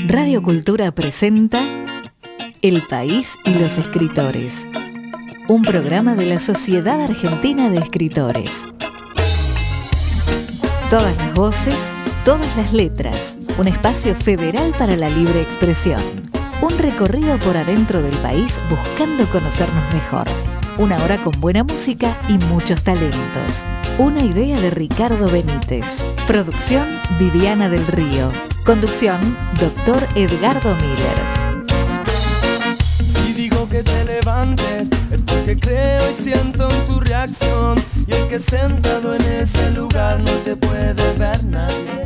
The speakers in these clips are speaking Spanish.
Radio Cultura presenta El País y los Escritores, un programa de la Sociedad Argentina de Escritores. Todas las voces, todas las letras, un espacio federal para la libre expresión. Un recorrido por adentro del país buscando conocernos mejor. Una hora con buena música y muchos talentos. Una idea de Ricardo Benítez. Producción Viviana del Río. Conducción Dr. Edgardo Miller. Si digo que te levantes es porque creo y siento en tu reacción. Y es que sentado en ese lugar no te puede ver nadie.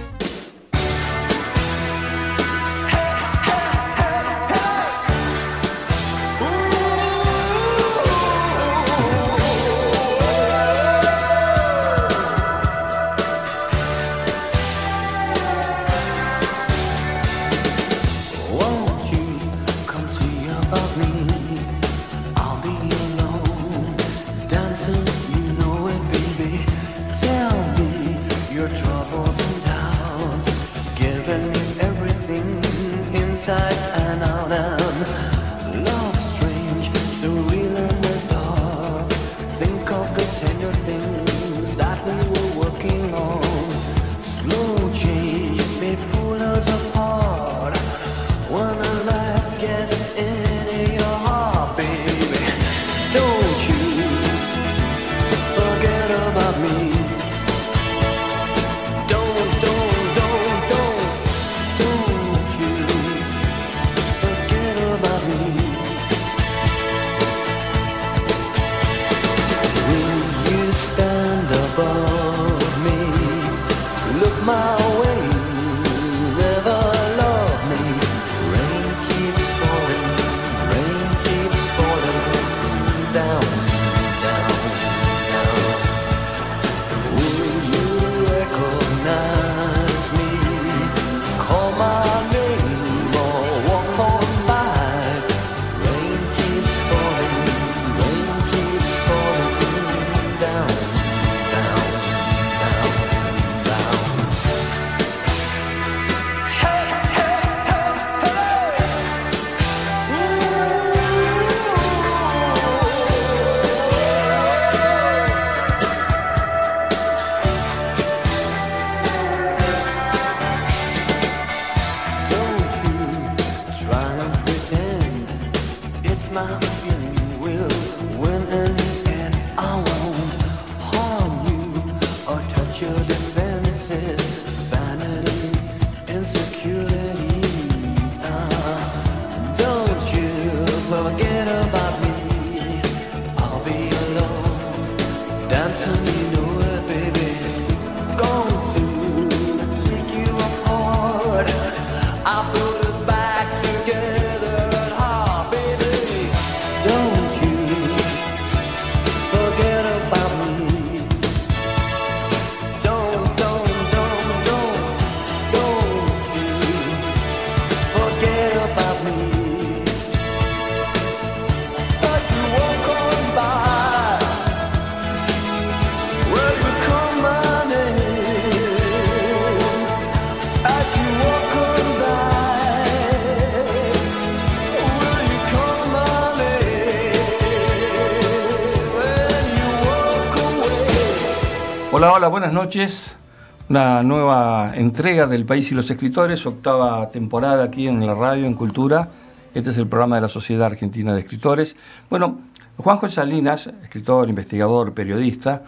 Hola, buenas noches. Una nueva entrega del País y los Escritores, octava temporada aquí en la radio, en Cultura. Este es el programa de la Sociedad Argentina de Escritores. Bueno, Juan José Salinas, escritor, investigador, periodista,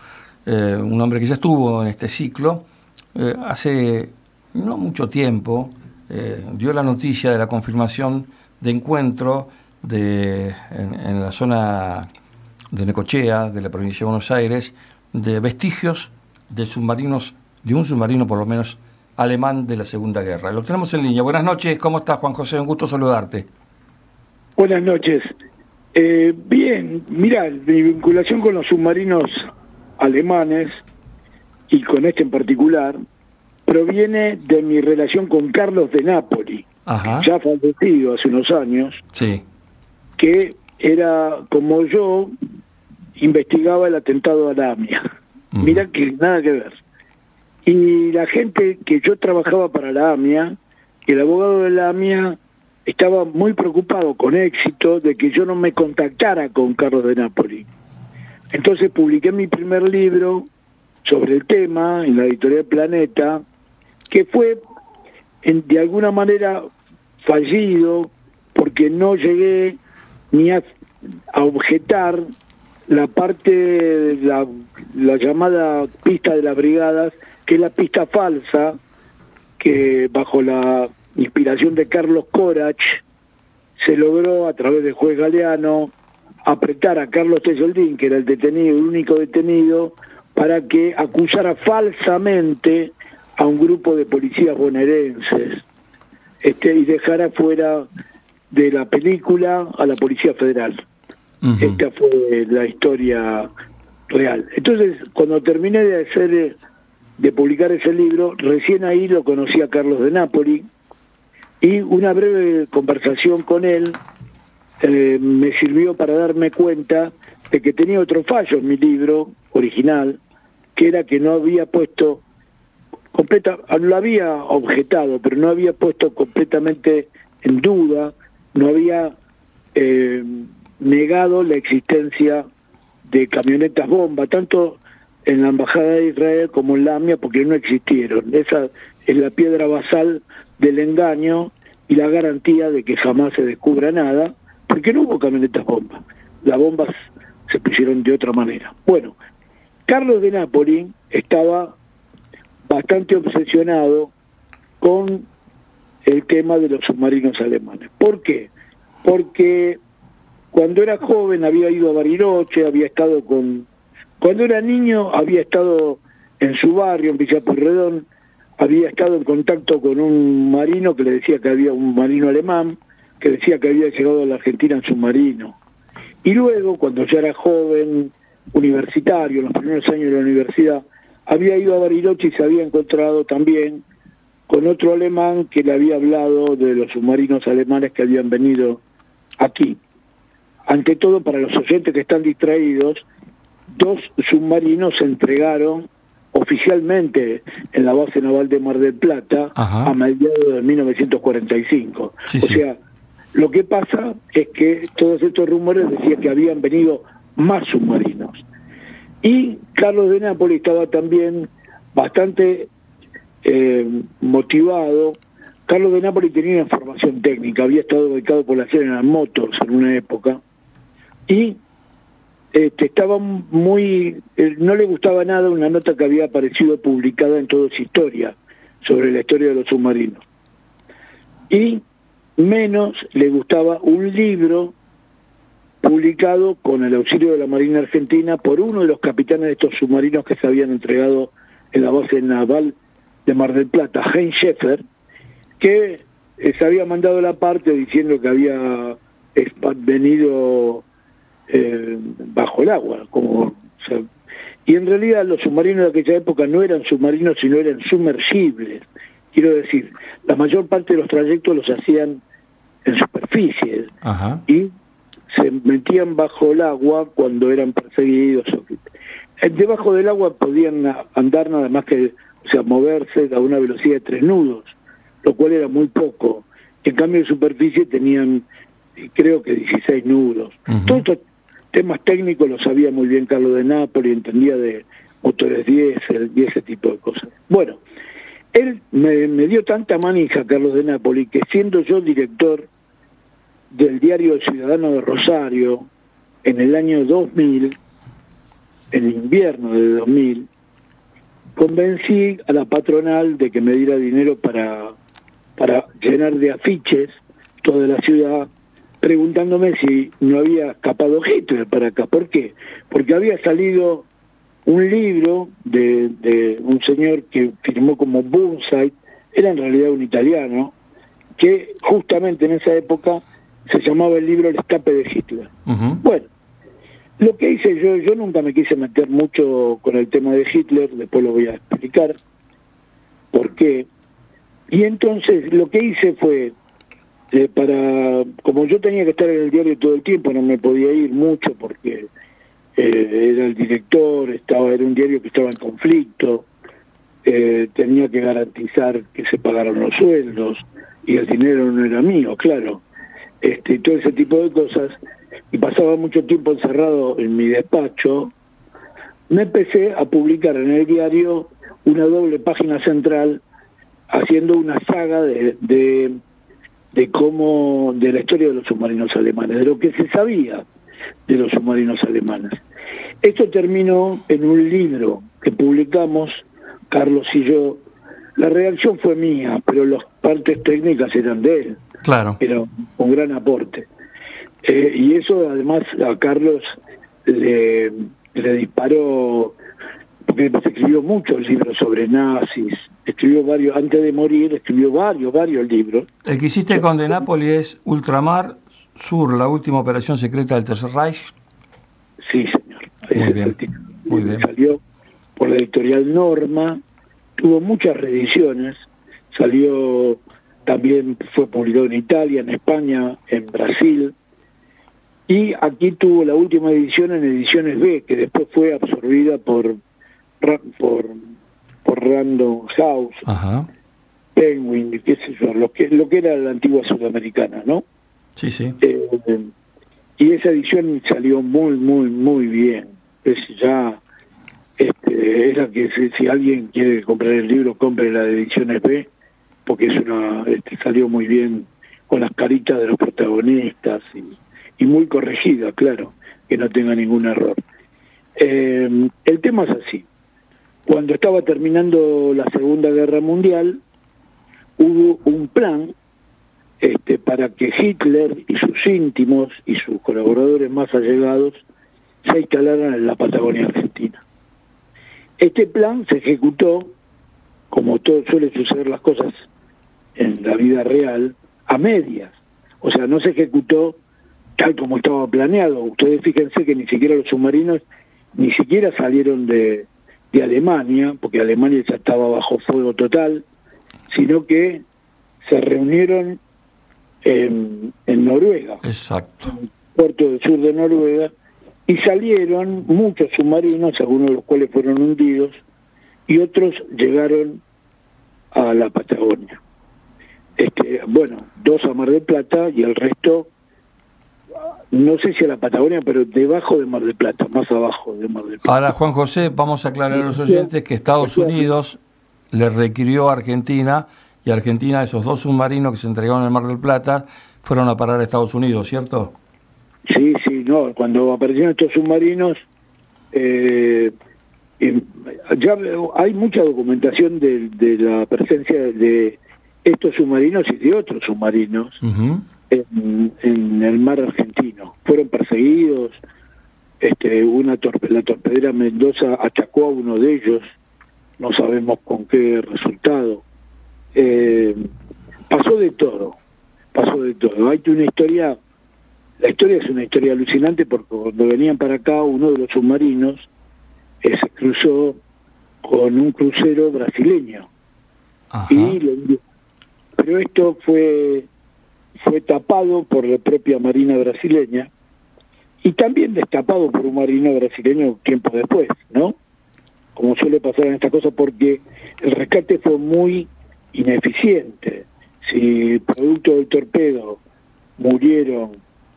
un hombre que ya estuvo en este ciclo, hace no mucho tiempo dio la noticia de la confirmación de encuentro en la zona de Necochea, de la provincia de Buenos Aires, de vestigios de submarinos, de un submarino por lo menos alemán de la Segunda Guerra. Lo tenemos en línea. Buenas noches, ¿cómo estás, Juan José? Un gusto saludarte. Buenas noches. Bien, mirá, mi vinculación con los submarinos alemanes, y con este en particular, proviene de mi relación con Carlos de Napoli, ya fallecido hace unos años, sí, que era, como yo, investigaba el atentado a la AMIA. Mirá que nada que ver. Y la gente que yo trabajaba para la AMIA el abogado de Lamia estaba muy preocupado, con éxito, de que yo no me contactara con Carlos de Napoli. Entonces publiqué mi primer libro sobre el tema en la editorial Planeta, que fue de alguna manera fallido, porque no llegué ni a objetar la parte de la llamada pista de las brigadas, que es la pista falsa, que bajo la inspiración de Carlos Corach se logró a través del juez Galeano apretar a Carlos Tesoldín, que era el detenido, el único detenido, para que acusara falsamente a un grupo de policías bonaerenses y dejara fuera de la película a la Policía Federal. Uh-huh. Esta fue la historia real. Entonces, cuando terminé de publicar ese libro, recién ahí lo conocí a Carlos de Napoli, y una breve conversación con él me sirvió para darme cuenta de que tenía otro fallo en mi libro original, que era que no había puesto lo había objetado, pero no había puesto completamente en duda, no había negado la existencia de camionetas bomba, tanto en la Embajada de Israel como en la AMIA, porque no existieron. Esa es la piedra basal del engaño y la garantía de que jamás se descubra nada, porque no hubo camionetas bomba. Las bombas se pusieron de otra manera. Bueno, Carlos de Napoli estaba bastante obsesionado con el tema de los submarinos alemanes. ¿Por qué? Porque cuando era joven había ido a Bariloche, cuando era niño había estado en su barrio, en Villa Pueyrredón, había estado en contacto con un marino que le decía que había un marino alemán, que decía que había llegado a la Argentina en submarino. Y luego, cuando ya era joven, universitario, en los primeros años de la universidad, había ido a Bariloche y se había encontrado también con otro alemán que le había hablado de los submarinos alemanes que habían venido aquí. Ante todo, para los oyentes que están distraídos, 2 submarinos se entregaron oficialmente en la base naval de Mar del Plata. Ajá. A mediados de 1945. Sí, o sea, lo que pasa es que todos estos rumores decían que habían venido más submarinos. Y Carlos de Napoli estaba también bastante motivado. Carlos de Napoli tenía una formación técnica, había estado becado por la General Motors en una época, y estaba muy... no le gustaba nada una nota que había aparecido publicada en Todo es Historia, sobre la historia de los submarinos. Y menos le gustaba un libro publicado con el auxilio de la Marina Argentina por uno de los capitanes de estos submarinos que se habían entregado en la base naval de Mar del Plata, Heinz Schäfer, que se había mandado la parte diciendo que había venido bajo el agua, y en realidad los submarinos de aquella época no eran submarinos, sino eran sumergibles. Quiero decir, la mayor parte de los trayectos los hacían en superficie. Ajá. Y se metían bajo el agua cuando eran perseguidos. Debajo del agua podían andar nada más que, moverse a una velocidad de 3 nudos, lo cual era muy poco. En cambio en superficie tenían, creo que 16 nudos. Uh-huh. Todos estos temas técnicos los sabía muy bien Carlos de Napoli, entendía de motores diésel y ese tipo de cosas. Bueno, él me dio tanta manija, Carlos de Napoli, que siendo yo director del diario El Ciudadano de Rosario, en el año 2000, en invierno de 2000, convencí a la patronal de que me diera dinero para llenar de afiches toda la ciudad, preguntándome si no había escapado Hitler para acá. ¿Por qué? Porque había salido un libro de un señor que firmó como Burnside, era en realidad un italiano, que justamente en esa época se llamaba el libro El escape de Hitler. Uh-huh. Bueno, lo que hice yo nunca me quise meter mucho con el tema de Hitler, después lo voy a explicar por qué. Y entonces lo que hice fue, como yo tenía que estar en el diario todo el tiempo, no me podía ir mucho porque era el director, era un diario que estaba en conflicto, tenía que garantizar que se pagaran los sueldos, y el dinero no era mío, claro. Todo ese tipo de cosas, y pasaba mucho tiempo encerrado en mi despacho, me empecé a publicar en el diario una doble página central haciendo una saga de la historia de los submarinos alemanes, de lo que se sabía de los submarinos alemanes. Esto terminó en un libro que publicamos, Carlos y yo. La redacción fue mía, pero las partes técnicas eran de él. Claro. Era un gran aporte. Y eso además a Carlos le disparó, porque escribió muchos libros sobre nazis, escribió varios, antes de morir escribió varios libros. El que hiciste con De Napoli es Ultramar Sur, la última operación secreta del Tercer Reich. Sí, señor. Muy bien, muy bien. Salió por la editorial Norma, tuvo muchas reediciones, salió también, fue publicado en Italia, en España, en Brasil, y aquí tuvo la última edición en Ediciones B, que después fue absorbida por Random House, Ajá. Penguin, qué sé yo, lo que era la antigua Sudamericana, ¿no? Sí, sí. Y esa edición salió muy bien. Es la que si alguien quiere comprar el libro, compre la de Ediciones B, porque salió muy bien, con las caritas de los protagonistas y muy corregida, claro, que no tenga ningún error. El tema es así. Cuando estaba terminando la Segunda Guerra Mundial, hubo un plan para que Hitler y sus íntimos y sus colaboradores más allegados se instalaran en la Patagonia Argentina. Este plan se ejecutó, como todo suele suceder las cosas en la vida real, a medias. O sea, no se ejecutó tal como estaba planeado. Ustedes fíjense que ni siquiera los submarinos ni siquiera salieron de Alemania, porque Alemania ya estaba bajo fuego total, sino que se reunieron en Noruega. Exacto. En el puerto del sur de Noruega, y salieron muchos submarinos, algunos de los cuales fueron hundidos, y otros llegaron a la Patagonia. 2 a Mar del Plata y el resto, no sé si a la Patagonia, pero debajo de Mar del Plata, más abajo de Mar del Plata. Ahora, Juan José, vamos a aclarar a los oyentes que Estados Unidos le requirió a Argentina, y Argentina, esos 2 submarinos que se entregaron en el Mar del Plata, fueron a parar a Estados Unidos, ¿cierto? Sí, no, cuando aparecieron estos submarinos, ya hay mucha documentación de la presencia de estos submarinos y de otros submarinos en el mar argentino. Fueron perseguidos, la torpedera Mendoza atacó a uno de ellos, no sabemos con qué resultado. Pasó de todo. Hay una historia. La historia es una historia alucinante, porque cuando venían para acá, uno de los submarinos se cruzó con un crucero brasileño. Ajá. Pero esto fue tapado por la propia Marina brasileña, y también destapado por un marino brasileño tiempo después, ¿no? Como suele pasar en estas cosas, porque el rescate fue muy ineficiente. Si producto del torpedo murieron,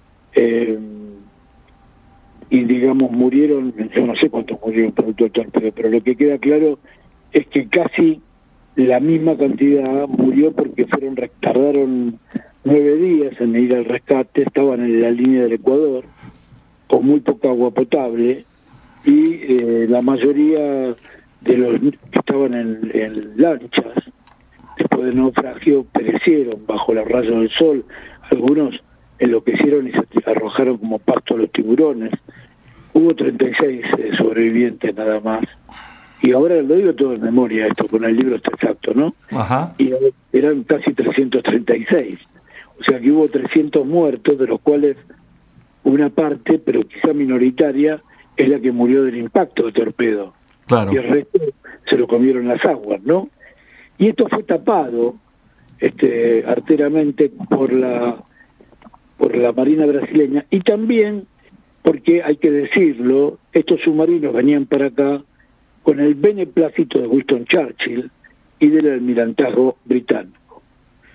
yo no sé cuántos murieron producto del torpedo, pero lo que queda claro es que casi la misma cantidad murió, porque tardaron 9 días en ir al rescate, estaban en la línea del Ecuador, con muy poca agua potable, y la mayoría de los que estaban en lanchas, después del naufragio, perecieron bajo los rayos del sol. Algunos enloquecieron y se arrojaron como pasto a los tiburones. Hubo 36 sobrevivientes nada más. Y ahora lo digo todo en memoria, esto con el libro está exacto, ¿no? Ajá. Y eran casi 336. O sea que hubo 300 muertos, de los cuales una parte, pero quizá minoritaria, es la que murió del impacto del torpedo. Claro. Y el resto se lo comieron las aguas, ¿no? Y esto fue tapado arteramente por la Marina brasileña, y también porque, hay que decirlo, estos submarinos venían para acá con el beneplácito de Winston Churchill y del almirantazgo británico, porque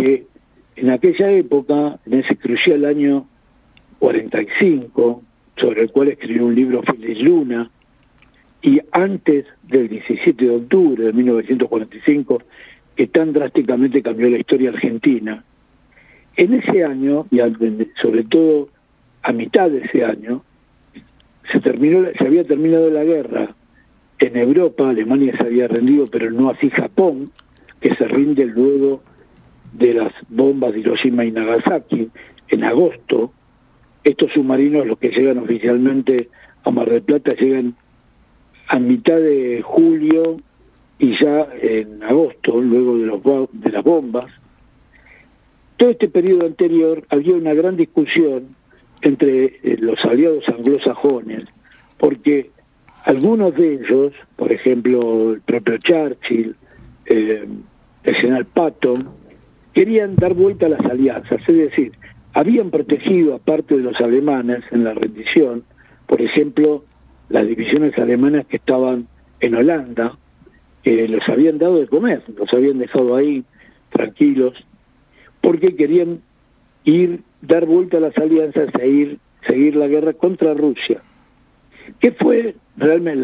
porque en aquella época, en ese crucial año 45, sobre el cual escribió un libro Félix Luna, y antes del 17 de octubre de 1945, que tan drásticamente cambió la historia argentina, en ese año, y sobre todo a mitad de ese año, se había terminado la guerra en Europa. Alemania se había rendido, pero no así Japón, que se rinde luego de las bombas de Hiroshima y Nagasaki en agosto. Estos submarinos, los que llegan oficialmente a Mar del Plata, llegan a mitad de julio y ya en agosto, luego de las bombas. Todo este periodo anterior había una gran discusión entre los aliados anglosajones, porque algunos de ellos, por ejemplo el propio Churchill, el general Patton, querían dar vuelta a las alianzas, es decir, habían protegido a parte de los alemanes en la rendición, por ejemplo, las divisiones alemanas que estaban en Holanda, los habían dado de comer, los habían dejado ahí tranquilos, porque querían dar vuelta a las alianzas e seguir la guerra contra Rusia. ¿Qué fue realmente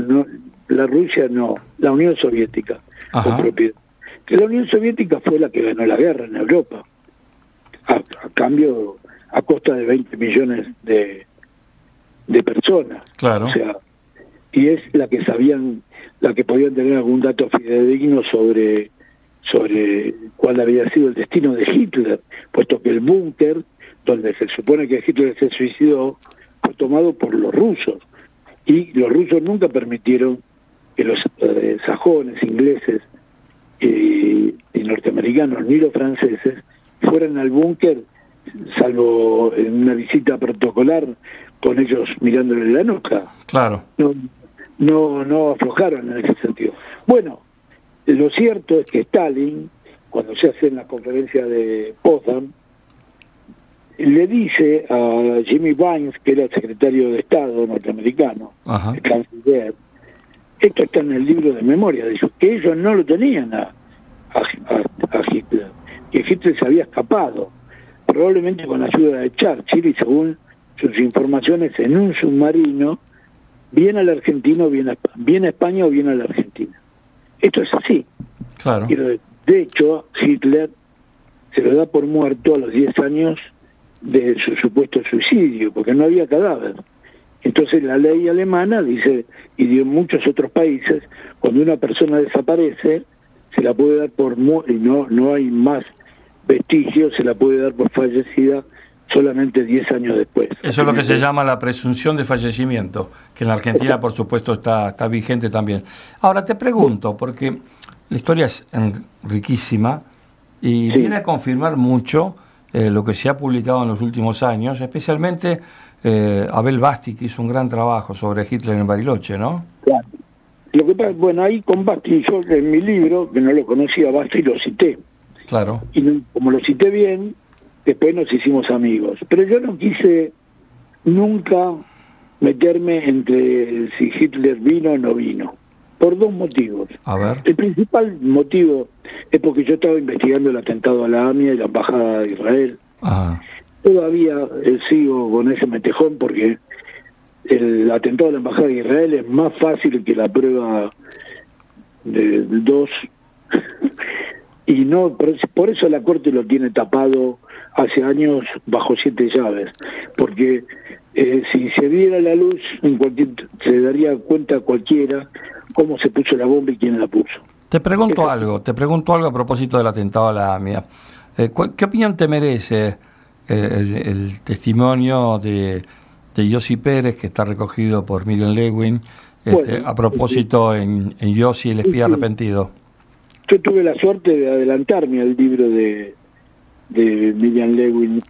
la Unión Soviética? Que la Unión Soviética fue la que ganó la guerra en Europa, a cambio, a costa de 20 millones de personas. Claro. O sea, y es la que podían tener algún dato fidedigno sobre cuál había sido el destino de Hitler, puesto que el búnker, donde se supone que Hitler se suicidó, fue tomado por los rusos, y los rusos nunca permitieron que los sajones, ingleses y norteamericanos, ni los franceses, fueran al búnker, salvo en una visita protocolar con ellos mirándole la nuca. Claro. No aflojaron en ese sentido. Bueno, lo cierto es que Stalin, cuando se hace en la conferencia de Potsdam, le dice a Jimmy Vines, que era el secretario de Estado norteamericano, el canciller, esto está en el libro de memoria de ellos, que ellos no lo tenían a Hitler, que Hitler se había escapado, probablemente con la ayuda de Churchill, y según sus informaciones, en un submarino, bien al argentino, bien a España o bien a la Argentina. Esto es así. Claro. De hecho, Hitler se lo da por muerto a los 10 años de su supuesto suicidio, porque no había cadáver. Entonces la ley alemana dice, y de muchos otros países, cuando una persona desaparece, se la puede dar por muerta, y no hay más vestigios, se la puede dar por fallecida solamente 10 años después. Eso es lo que se llama la presunción de fallecimiento, que en la Argentina, por supuesto, está vigente también. Ahora te pregunto, porque la historia es riquísima y viene a confirmar mucho lo que se ha publicado en los últimos años, especialmente Abel Basti, que hizo un gran trabajo sobre Hitler en Bariloche, ¿no? Claro. Lo que pasa, bueno, ahí con Basti, yo en mi libro, que no lo conocía Basti, lo cité. Claro. Y como lo cité bien, después nos hicimos amigos. Pero yo no quise nunca meterme entre si Hitler vino o no vino, por dos motivos. A ver. El principal motivo es porque yo estaba investigando el atentado a la AMIA y la Embajada de Israel. Ajá. Todavía sigo con ese metejón porque el atentado a la Embajada de Israel es más fácil que la prueba de 2 y no, por eso la Corte lo tiene tapado hace años bajo 7 llaves, porque si se diera la luz se daría cuenta cualquiera cómo se puso la bomba y quién la puso. Te pregunto algo a propósito del atentado a la AMIA. ¿Qué opinión te merece el testimonio de Yossi Pérez, que está recogido por Miriam Lewin, a propósito en Yossi, el espía arrepentido? Yo tuve la suerte de adelantarme al libro de Miriam Lewin,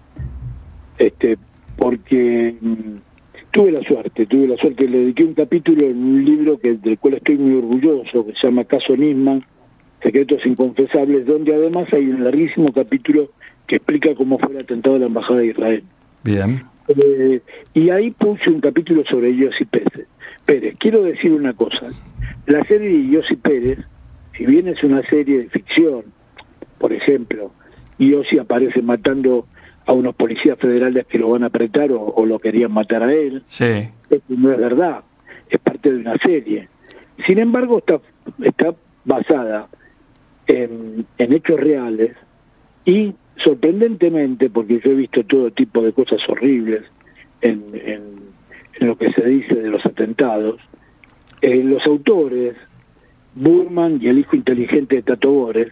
porque tuve la suerte, le dediqué un capítulo en un libro del cual estoy muy orgulloso, que se llama Caso Nisman, Secretos Inconfesables, donde además hay un larguísimo capítulo que explica cómo fue el atentado a la Embajada de Israel. Bien. Y ahí puse un capítulo sobre Yossi Pérez. Quiero decir una cosa, la serie de Yossi Pérez, si bien es una serie de ficción, por ejemplo, y Ozzy aparece matando a unos policías federales que lo van a apretar o lo querían matar a él. Sí. Esto no es verdad, es parte de una serie. Sin embargo, está basada en hechos reales y sorprendentemente, porque yo he visto todo tipo de cosas horribles en lo que se dice de los atentados, los autores, Burman y el hijo inteligente de Tato Bores,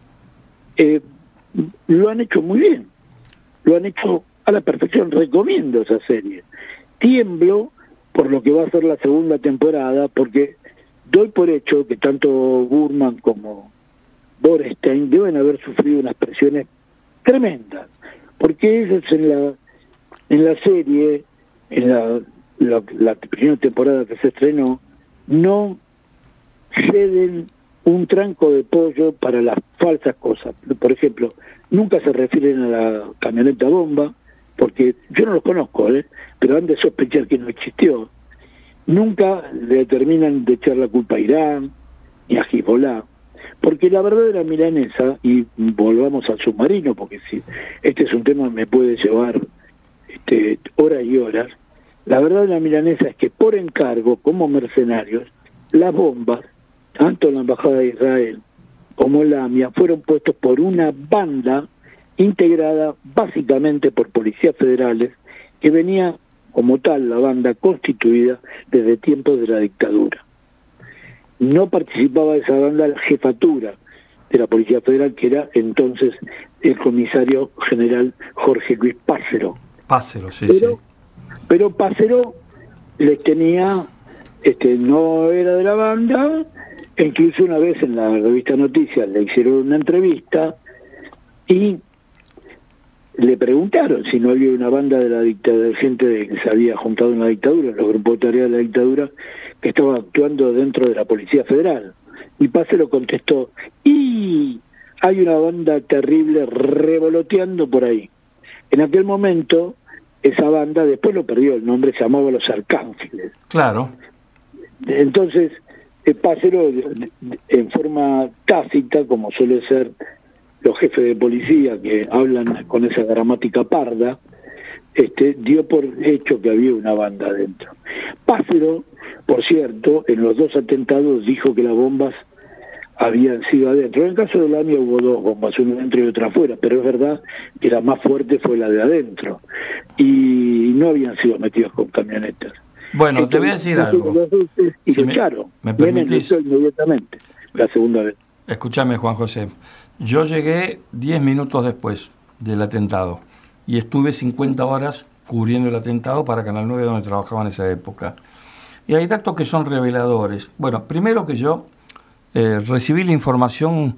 lo han hecho muy bien, lo han hecho a la perfección. Recomiendo esa serie. Tiemblo por lo que va a ser la segunda temporada, porque doy por hecho que tanto Burman como Borstein deben haber sufrido unas presiones tremendas, porque ellos en la serie, en la primera temporada que se estrenó, no ceden un tranco de pollo para las falsas cosas. Por ejemplo, nunca se refieren a la camioneta bomba, porque yo no los conozco, pero han de sospechar que no existió. Nunca le terminan de echar la culpa a Irán ni a Hezbollah, porque la verdadera milanesa, y volvamos al submarino, porque si este es un tema que me puede llevar horas y horas, la verdadera milanesa es que por encargo, como mercenarios, las bombas, tanto en la Embajada de Israel como en la AMIA, fueron puestos por una banda integrada básicamente por policías federales, que venía como tal la banda constituida desde tiempos de la dictadura. No participaba de esa banda la jefatura de la Policía Federal, que era entonces el comisario general Jorge Luis Pácero. Pácero, sí. Pero Pácero les tenía, no era de la banda, e incluso una vez en la revista Noticias le hicieron una entrevista y le preguntaron si no había una banda de la dictadura, de gente que se había juntado en la dictadura, los grupos de tarea de la dictadura, que estaban actuando dentro de la Policía Federal. Y Pácero contestó, y hay una banda terrible revoloteando por ahí. En aquel momento, esa banda, después lo perdió, el nombre se llamaba Los Arcángeles. Claro. Entonces, Pácero, en forma tácita, como suele ser los jefes de policía que hablan con esa gramática parda, dio por hecho que había una banda adentro. Pácero, por cierto, en los dos atentados dijo que las bombas habían sido adentro. En el caso de la AMIA hubo dos bombas, una adentro y otra afuera, pero es verdad que la más fuerte fue la de adentro, y no habían sido metidos con camionetas. Bueno, te voy a decir algo. Y se echaron. ¿Me permitís? Inmediatamente, la segunda vez. Escúchame, Juan José. Yo llegué 10 minutos después del atentado y estuve 50 horas cubriendo el atentado para Canal 9, donde trabajaba en esa época. Y hay datos que son reveladores. Bueno, primero que yo recibí la información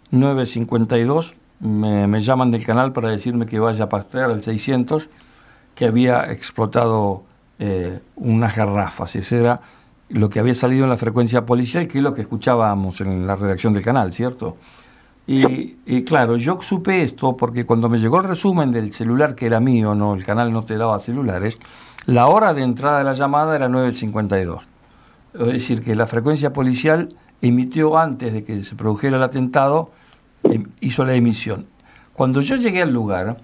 9:52, me llaman del canal para decirme que vaya a pastear al 600, que había explotado unas garrafas. Ese era lo que había salido en la frecuencia policial, que es lo que escuchábamos en la redacción del canal, ¿cierto? Y claro, yo supe esto porque cuando me llegó el resumen del celular, que era mío, no, el canal no te daba celulares, la hora de entrada de la llamada era 9:52. Es decir, que la frecuencia policial emitió antes de que se produjera el atentado, hizo la emisión. Cuando yo llegué al lugar,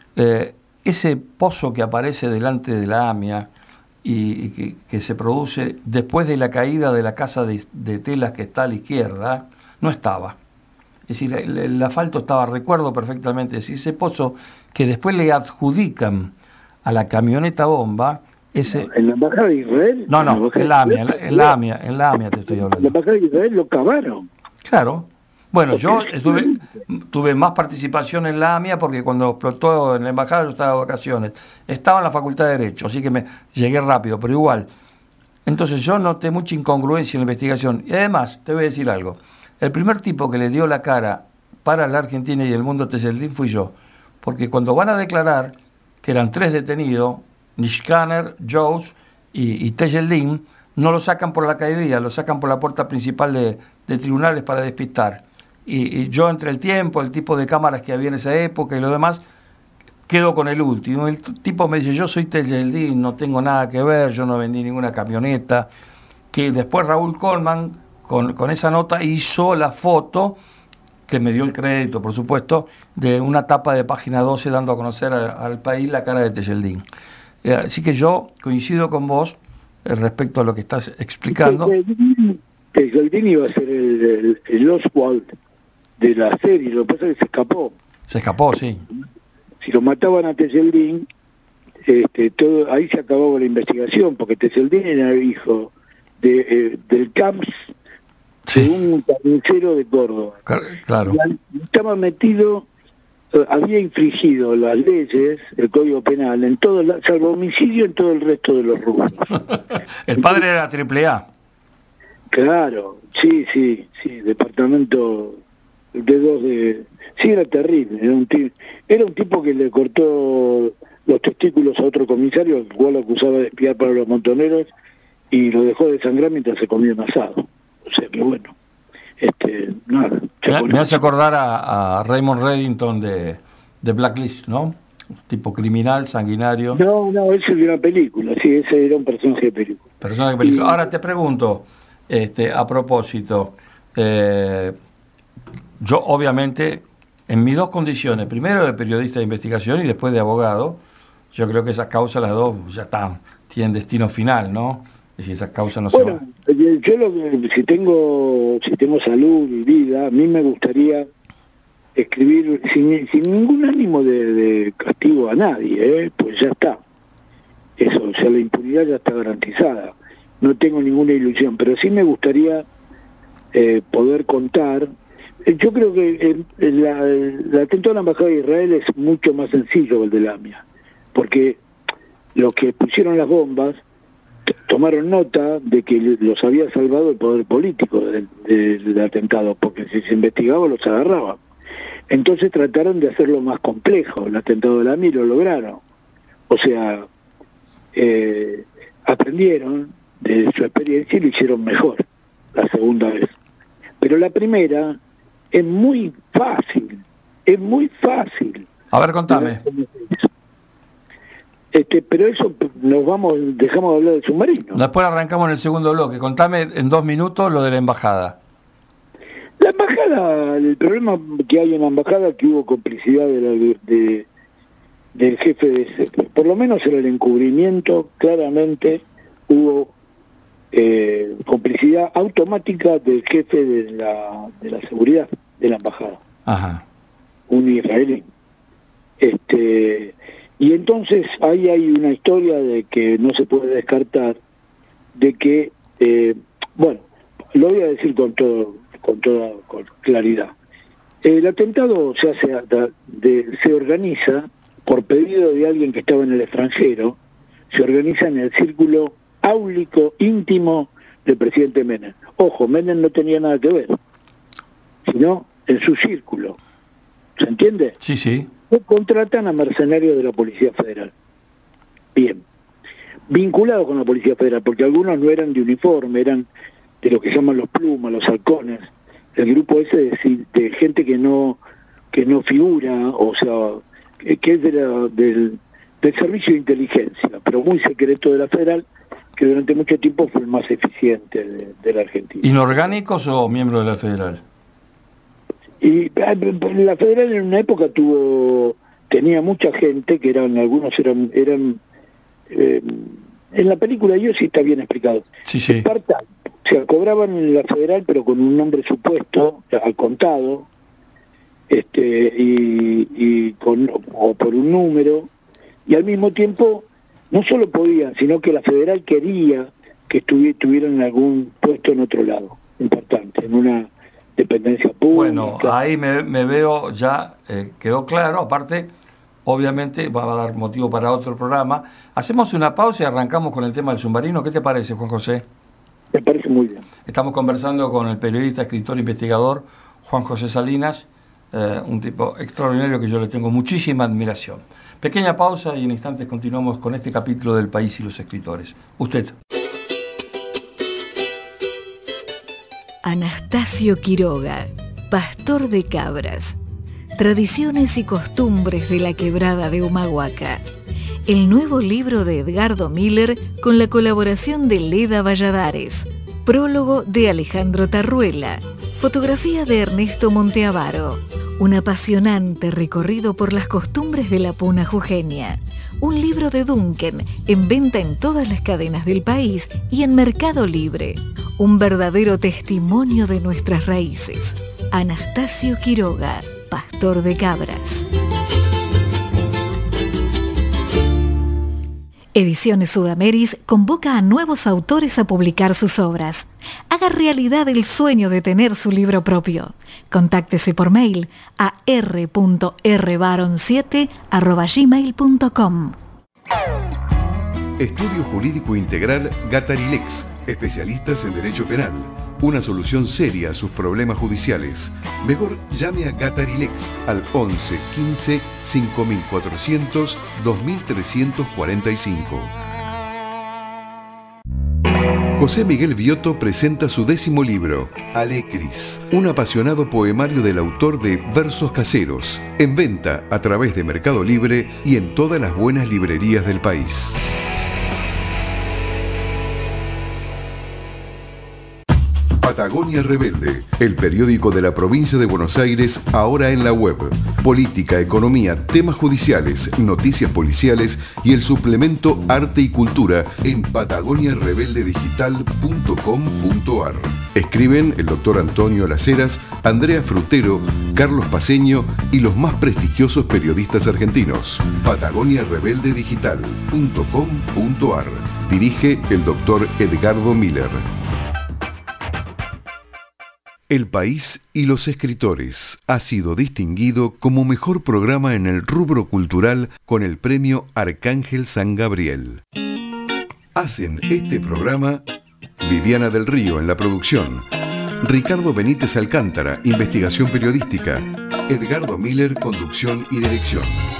ese pozo que aparece delante de la AMIA y que se produce después de la caída de la casa de telas que está a la izquierda, no estaba. Es decir, el asfalto estaba, recuerdo perfectamente, es decir, ese pozo que después le adjudican a la camioneta bomba, ese... ¿En la Embajada de Israel? No, en la AMIA te estoy hablando. En la Embajada de Israel lo cavaron. Claro. Bueno, yo tuve más participación en la AMIA porque cuando explotó en la Embajada yo estaba de vacaciones. Estaba en la Facultad de Derecho, así que llegué rápido, pero igual. Entonces yo noté mucha incongruencia en la investigación. Y además, te voy a decir algo. El primer tipo que le dio la cara para la Argentina y el mundo Tejeldín fui yo, porque cuando van a declarar que eran 3 detenidos, Nishkaner, Jones y Tejeldín, no lo sacan por la caidía, lo sacan por la puerta principal de tribunales para despistar. Y yo, entre el tiempo, el tipo de cámaras que había en esa época y lo demás, quedo con el último. El tipo me dice, yo soy Tejeldín, no tengo nada que ver, yo no vendí ninguna camioneta. Que después Raúl Coleman, con esa nota, hizo la foto que me dio el crédito, por supuesto, de una tapa de Página 12 dando a conocer al país la cara de Tejeldín. Así que yo coincido con vos respecto a lo que estás explicando. Tejeldín iba a ser el Oswald de la serie, lo que pasa es que se escapó. Se escapó, sí. Si lo mataban a Tejeldín, ahí se acababa la investigación, porque Tejeldín era el hijo del Camps, de un carnicero de Córdoba. Claro. Estaba metido, había infringido las leyes, el Código Penal, en todo, salvo homicidio, en todo el resto de los rubros. El padre era AAA. Claro, sí, departamento de dos de... Sí, era terrible, era un tipo que le cortó los testículos a otro comisario, al cual lo acusaba de espiar para los montoneros, y lo dejó desangrar mientras se comía un asado. O sea que bueno, nada. Me hace acordar a Raymond Reddington de Blacklist, ¿no? Tipo criminal, sanguinario. No, ese era una película, sí, ese era un personaje de película. Ahora te pregunto, a propósito, yo obviamente, en mis dos condiciones, primero de periodista de investigación y después de abogado, yo creo que esas causas, las dos, ya están, tienen destino final, ¿no? Si esas causas no se van. Yo si tengo salud y vida, a mí me gustaría escribir sin ningún ánimo de castigo a nadie, pues ya está. Eso, o sea, la impunidad ya está garantizada. No tengo ninguna ilusión, pero sí me gustaría poder contar. Yo creo que el atentado a la Embajada de Israel es mucho más sencillo que el de Lamia, porque los que pusieron las bombas tomaron nota de que los había salvado el poder político del atentado, porque si se investigaba los agarraban. Entonces trataron de hacerlo más complejo, el atentado de Lamia, y lo lograron. O sea, aprendieron de su experiencia y lo hicieron mejor la segunda vez. Pero la primera es muy fácil, A ver, contame. Pero eso dejamos de hablar del submarino. Después arrancamos en el segundo bloque. Contame en 2 minutos lo de la embajada. La embajada, el problema que hay en la embajada es que hubo complicidad del jefe de... Por lo menos en el encubrimiento, claramente hubo complicidad automática del jefe de la seguridad de la embajada. Ajá. Un israelí. Y entonces ahí hay una historia de que no se puede descartar, de que, bueno, lo voy a decir con claridad. El atentado se organiza por pedido de alguien que estaba en el extranjero, se organiza en el círculo áulico íntimo del presidente Menem. Ojo, Menem no tenía nada que ver, sino en su círculo. ¿Se entiende? Sí, sí. Contratan a mercenarios de la Policía Federal. Bien. Vinculados con la Policía Federal, porque algunos no eran de uniforme, eran de lo que llaman los plumas, los halcones, el grupo ese de gente que no figura, o sea, que es del servicio de inteligencia, pero muy secreto de la Federal, que durante mucho tiempo fue el más eficiente de la Argentina. ¿Inorgánicos o miembros de la Federal? Y la Federal en una época tenía mucha gente, que algunos eran en la película yo sí está bien explicado. Sí, sí. Part-time. O sea, cobraban en la Federal, pero con un nombre supuesto, al contado, o por un número, y al mismo tiempo no solo podían, sino que la Federal quería que estuvieran en algún puesto en otro lado, importante, en una dependencia pública. Bueno, ahí me veo ya, quedó claro, aparte, obviamente va a dar motivo para otro programa. Hacemos una pausa y arrancamos con el tema del submarino. ¿Qué te parece, Juan José? Me parece muy bien. Estamos conversando con el periodista, escritor, investigador, Juan José Salinas, un tipo extraordinario que yo le tengo muchísima admiración. Pequeña pausa y en instantes continuamos con este capítulo del País y los escritores. Usted. Anastasio Quiroga, pastor de cabras. Tradiciones y costumbres de la quebrada de Humahuaca. El nuevo libro de Edgardo Miller con la colaboración de Leda Valladares. Prólogo de Alejandro Tarruela. Fotografía de Ernesto Monteavaro. Un apasionante recorrido por las costumbres de la puna jujeña. Un libro de Duncan, en venta en todas las cadenas del país y en Mercado Libre. Un verdadero testimonio de nuestras raíces. Anastasio Quiroga, pastor de cabras. Ediciones Sudameris convoca a nuevos autores a publicar sus obras. Haga realidad el sueño de tener su libro propio. Contáctese por mail a r.rbaron7@gmail.com. Estudio Jurídico Integral Gatarilex, especialistas en derecho penal. Una solución seria a sus problemas judiciales. Mejor llame a Gatarilex al 11 15 5400 2345. José Miguel Viotto presenta su 10º libro, Alecris, un apasionado poemario del autor de Versos Caseros, en venta a través de Mercado Libre y en todas las buenas librerías del país. Patagonia Rebelde, el periódico de la provincia de Buenos Aires, ahora en la web. Política, economía, temas judiciales, noticias policiales y el suplemento Arte y Cultura en patagoniarebeldedigital.com.ar. Escriben el doctor Antonio Laceras, Andrea Frutero, Carlos Paceño y los más prestigiosos periodistas argentinos. patagoniarebeldedigital.com.ar. Dirige el doctor Edgardo Miller. El País y los Escritores ha sido distinguido como mejor programa en el rubro cultural con el premio Arcángel San Gabriel. Hacen este programa Viviana del Río en la producción, Ricardo Benítez Alcántara, investigación periodística, Edgardo Miller, conducción y dirección.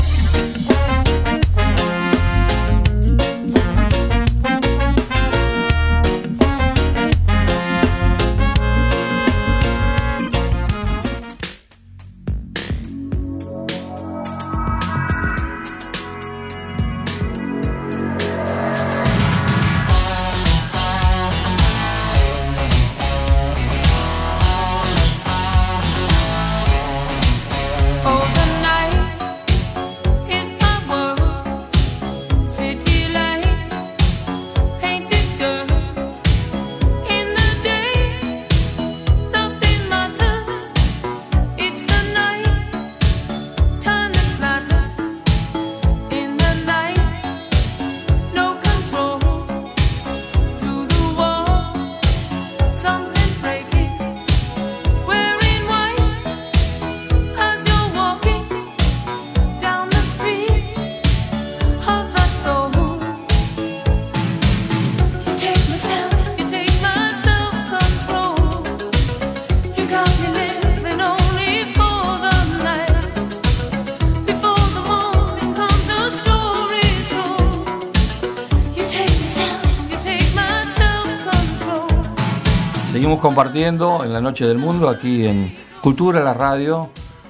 Seguimos compartiendo en la Noche del Mundo aquí en Cultura, la radio,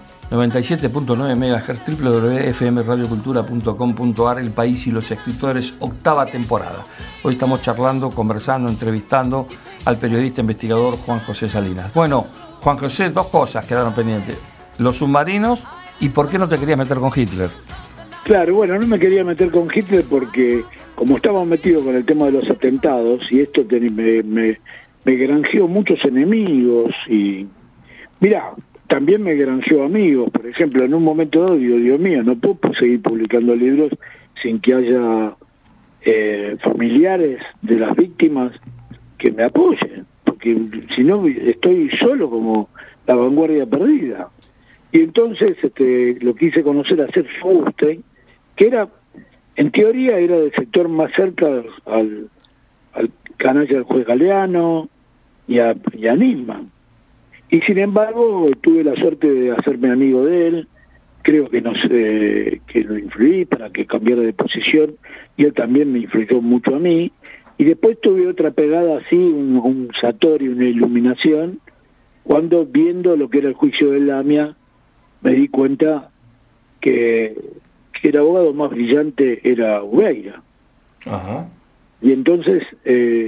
97.9 MHz, www.fmradiocultura.com.ar, El País y los Escritores, 8ª temporada. Hoy estamos charlando, conversando, entrevistando al periodista investigador Juan José Salinas. Bueno, Juan José, 2 cosas quedaron pendientes. Los submarinos y por qué no te querías meter con Hitler. Claro, bueno, no me quería meter con Hitler porque como estaba metido con el tema de los atentados y esto me granjeó muchos enemigos y mirá, también me granjeó amigos. Por ejemplo, en un momento dado digo, Dios mío, no puedo seguir publicando libros sin que haya familiares de las víctimas que me apoyen, porque si no estoy solo como la vanguardia perdida. Y entonces lo quise conocer a Seth Feuerstein, que era, en teoría, era del sector más cerca al canalla del juez Galeano y a Nisman. Y sin embargo tuve la suerte de hacerme amigo de él, creo que que lo influí para que cambiara de posición y él también me influyó mucho a mí. Y después tuve otra pegada así, un satori, una iluminación, cuando viendo lo que era el juicio de Lamia me di cuenta que el abogado más brillante era Ubeira. Ajá. Y entonces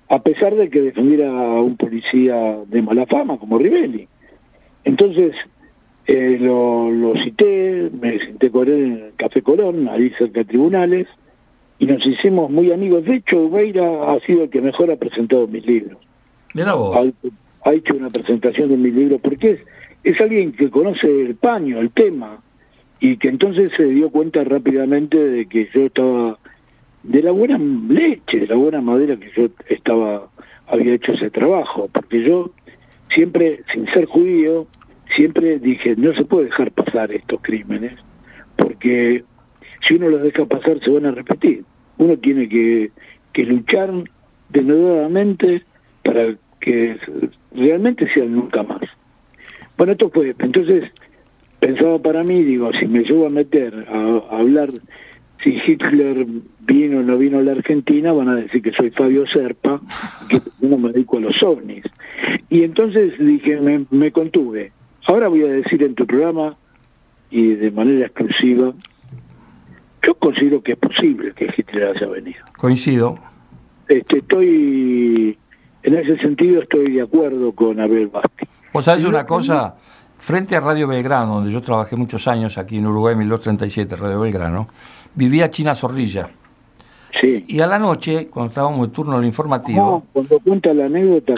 a pesar de que defendiera a un policía de mala fama como Rivelli. Entonces lo cité, me senté con él en el Café Colón, ahí cerca de Tribunales, y nos hicimos muy amigos. De hecho, Beira ha sido el que mejor ha presentado mis libros. Mira vos. Ha hecho una presentación de mis libros, porque es alguien que conoce el paño, el tema, y que entonces se dio cuenta rápidamente de que yo estaba, de la buena leche, de la buena madera que yo había hecho ese trabajo, porque yo siempre, sin ser judío, siempre dije, no se puede dejar pasar estos crímenes, porque si uno los deja pasar se van a repetir. Uno tiene que luchar denodadamente para que realmente sean nunca más. Bueno, esto fue, entonces pensaba para mí, digo, si me llevo a meter a hablar si Hitler vino o no vino a la Argentina, van a decir que soy Fabio Serpa, que no me dedico a los ovnis. Y entonces dije, me contuve. Ahora voy a decir en tu programa, y de manera exclusiva, yo considero que es posible que Hitler haya venido. Coincido. En ese sentido estoy de acuerdo con Abel Basti. Vos sabés una cosa, frente a Radio Belgrano, donde yo trabajé muchos años aquí en Uruguay, 1237, Radio Belgrano, vivía China Zorrilla. Sí. Y a la noche, cuando estábamos en turno del informativo... cuando cuenta la anécdota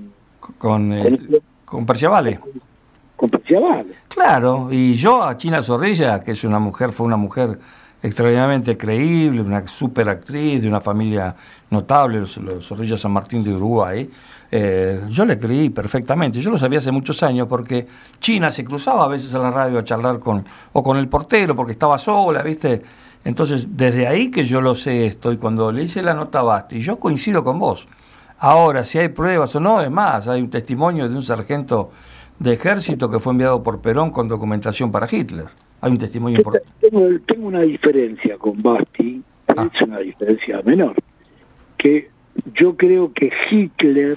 con Perciavale. Con Perciavale. Claro, y yo a China Zorrilla, que fue una mujer extraordinariamente creíble, una super actriz de una familia notable, los Zorrilla San Martín de Uruguay, yo le creí perfectamente. Yo lo sabía hace muchos años porque China se cruzaba a veces a la radio a charlar con el portero porque estaba sola, ¿viste? Entonces, desde ahí que yo lo sé esto, y cuando le hice la nota a Basti, yo coincido con vos. Ahora, si hay pruebas o no, es más, hay un testimonio de un sargento de ejército que fue enviado por Perón con documentación para Hitler. Hay un testimonio importante. Tengo una diferencia con Basti, es una diferencia menor, que yo creo que Hitler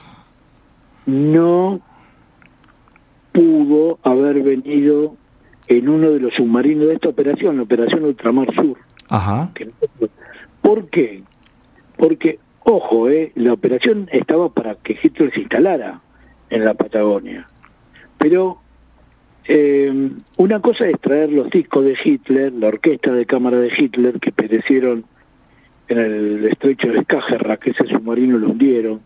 no pudo haber venido en uno de los submarinos de esta operación, la Operación Ultramar Sur. Ajá. ¿Por qué? Porque, ojo, la operación estaba para que Hitler se instalara en la Patagonia. Pero una cosa es traer los discos de Hitler, la orquesta de cámara de Hitler, que perecieron en el estrecho de Skagerrak, que ese submarino lo hundieron,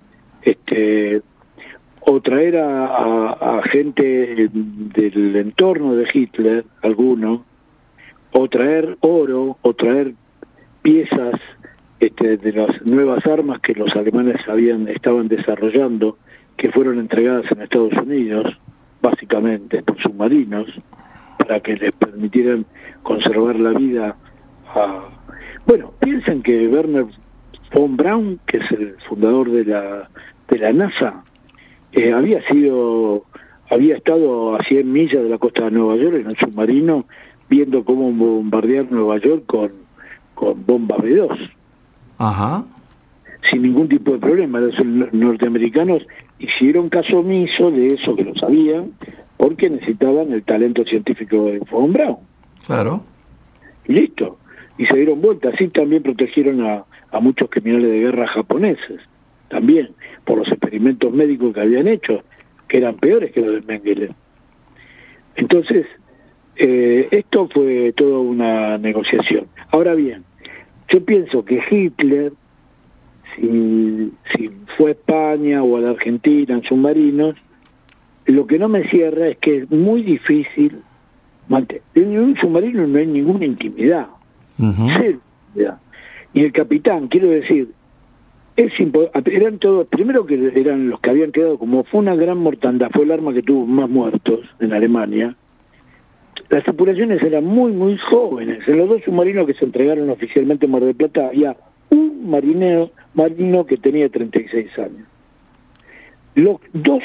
o traer a gente del entorno de Hitler, alguno, o traer oro, o traer piezas de las nuevas armas que los alemanes estaban desarrollando, que fueron entregadas en Estados Unidos, básicamente por submarinos, para que les permitieran conservar la vida Bueno, piensen que Werner von Braun, que es el fundador de la NASA, había estado a 100 millas de la costa de Nueva York en un submarino viendo cómo bombardear Nueva York con bomba B2. Ajá. Sin ningún tipo de problema. Los norteamericanos hicieron caso omiso de eso, que lo sabían, porque necesitaban el talento científico de von Braun. Claro. Y listo. Y se dieron vuelta. Así también protegieron a muchos criminales de guerra japoneses, también, por los experimentos médicos que habían hecho, que eran peores que los de Mengele. Entonces, esto fue toda una negociación. Ahora bien, yo pienso que Hitler, si fue a España o a la Argentina en submarinos, lo que no me cierra es que es muy difícil en un submarino no hay ninguna intimidad. Cero intimidad. Y el capitán, quiero decir, eran todos, primero que eran los que habían quedado, como fue una gran mortandad, fue el arma que tuvo más muertos en Alemania. Las tripulaciones eran muy, muy jóvenes. En los dos submarinos que se entregaron oficialmente en Mar del Plata había un marino que tenía 36 años. Los dos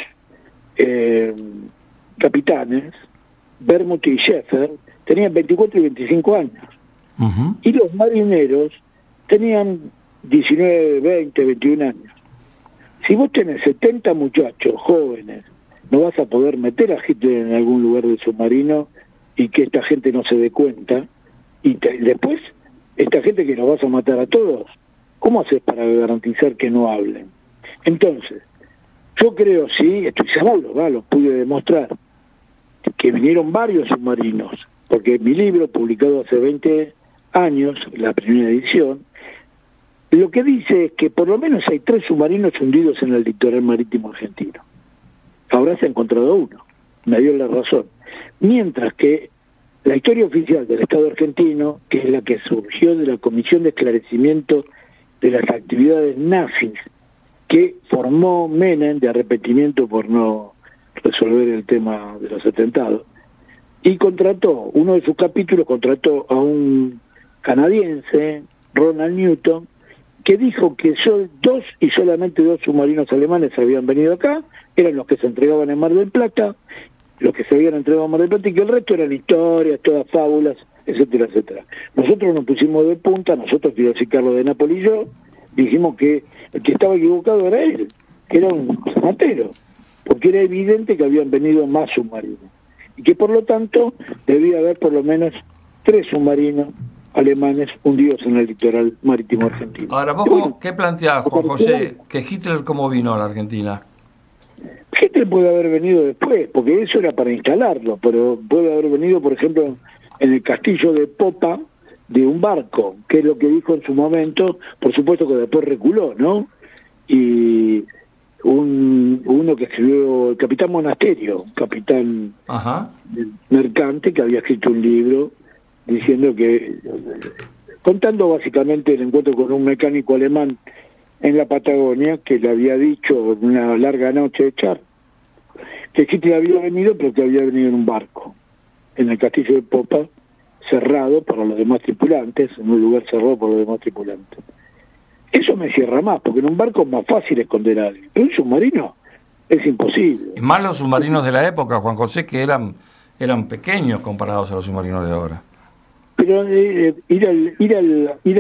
capitanes, Bermud y Schäfer, tenían 24 y 25 años. Y los marineros tenían 19, 20, 21 años. Si vos tenés 70 muchachos jóvenes, no vas a poder meter a Hitler en algún lugar del submarino y que esta gente no se dé cuenta. Y después, esta gente que los vas a matar a todos, ¿Cómo haces para garantizar que no hablen? Entonces, yo creo, sí, estoy seguro, lo pude demostrar, que vinieron varios submarinos, porque mi libro, publicado hace 20 años, la primera edición, lo que dice es que por lo menos hay 3 submarinos hundidos en el litoral marítimo argentino. Ahora se ha encontrado uno, me dio la razón. Mientras que la historia oficial del Estado argentino, que es la que surgió de la Comisión de Esclarecimiento de las Actividades Nazis, que formó Menem de arrepentimiento por no resolver el tema de los atentados, y contrató, uno de sus capítulos contrató a un canadiense, Ronald Newton, que dijo que solamente 2 submarinos alemanes habían venido acá, eran los que se entregaban en Mar del Plata, los que se habían entregado a Mar del Plata, y que el resto eran historias, todas fábulas, etcétera, etcétera. Nosotros nos pusimos de punta, nosotros, quiero decir, Carlos de Nápoles y yo, dijimos que el que estaba equivocado era él, que era un matero, porque era evidente que habían venido más submarinos, y que por lo tanto debía haber por lo menos 3 submarinos alemanes hundidos en el litoral marítimo argentino. Ahora, ¿vos qué planteás, Juan José, que Hitler cómo vino a la Argentina? Hitler puede haber venido después, porque eso era para instalarlo, pero puede haber venido, por ejemplo, en el castillo de popa de un barco, que es lo que dijo en su momento, por supuesto que después reculó, ¿no? Y uno que escribió, el capitán Monasterio, capitán mercante, que había escrito un libro diciendo que, contando básicamente el encuentro con un mecánico alemán en la Patagonia, que le había dicho en una larga noche de charla, que Hitler había venido, pero que había venido en un barco, en el castillo de popa, cerrado para los demás tripulantes, en un lugar cerrado por los demás tripulantes. Eso me cierra más, porque en un barco es más fácil esconder a alguien, pero un submarino es imposible. Y más los submarinos de la época, Juan José, que eran pequeños comparados a los submarinos de ahora. Pero ir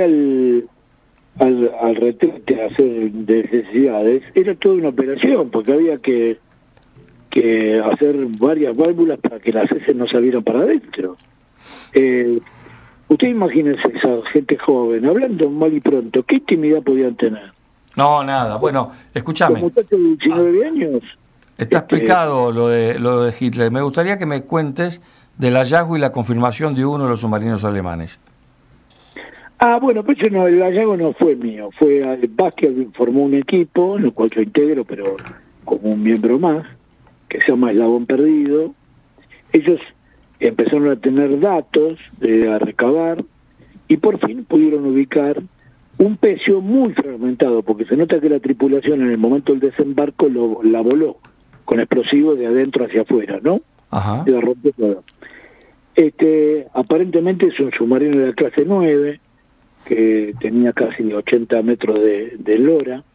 al retrete a hacer necesidades era toda una operación, porque había que hacer varias válvulas para que las heces no salieran para adentro. Usted imagínese esa gente joven, hablando mal y pronto, ¿qué intimidad podían tener? No, nada. Bueno, escúchame. Los muchachos de 19 años. Está explicado lo de Hitler. Me gustaría que me cuentes del hallazgo y la confirmación de uno de los submarinos alemanes. Bueno, pues no, el hallazgo no fue mío, fue Vázquez formó un equipo, en el cual yo integro, pero como un miembro más, que se llama Eslabón Perdido. Ellos empezaron a tener datos, a recabar, y por fin pudieron ubicar un pecio muy fragmentado, porque se nota que la tripulación en el momento del desembarco la voló con explosivos de adentro hacia afuera, ¿no? Ajá. Y la rompió toda. Aparentemente es un submarino de la clase 9, que tenía casi 80 metros de lora,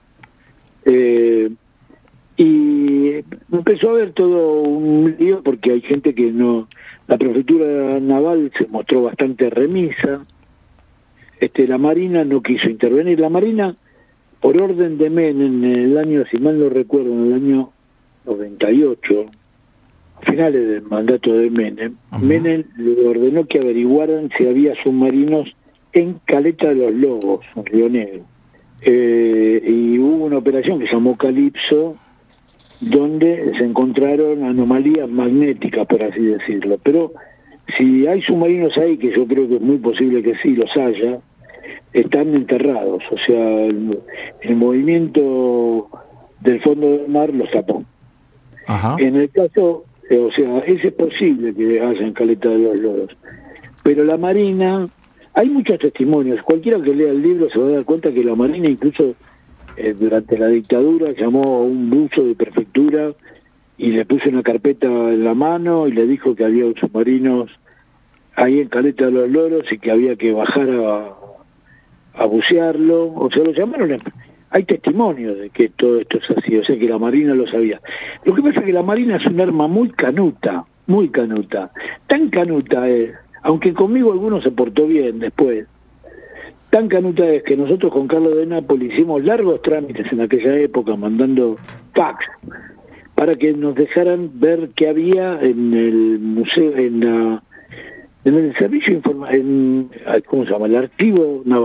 y empezó a haber todo un lío porque hay gente que no... La prefectura naval se mostró bastante remisa, la Marina no quiso intervenir. La Marina, por orden de Menem, en el año, si mal no recuerdo, en el año 98, a finales del mandato de Menem, Menem le ordenó que averiguaran si había submarinos en Caleta de los Lobos, en Río Negro. Y hubo una operación que se llamó Calipso, donde se encontraron anomalías magnéticas, por así decirlo. Pero si hay submarinos ahí, que yo creo que es muy posible que sí los haya, están enterrados. O sea, el movimiento del fondo del mar los tapó. Ajá. En el caso, ese es posible que haya en Caleta de los Lobos. Pero la Marina... Hay muchos testimonios. Cualquiera que lea el libro se va a dar cuenta que la Marina incluso durante la dictadura llamó a un buzo de prefectura y le puso una carpeta en la mano y le dijo que había submarinos ahí en Caleta de los Loros y que había que bajar a bucearlo. O sea, lo llamaron. Hay testimonios de que todo esto es así, o sea que la Marina lo sabía. Lo que pasa es que la Marina es un arma muy canuta, muy canuta. Tan canuta es, aunque conmigo alguno se portó bien después, tan canuta es que nosotros con Carlos de Nápoles hicimos largos trámites en aquella época, mandando fax, para que nos dejaran ver qué había en el museo, en el servicio ¿cómo se llama? El archivo naval.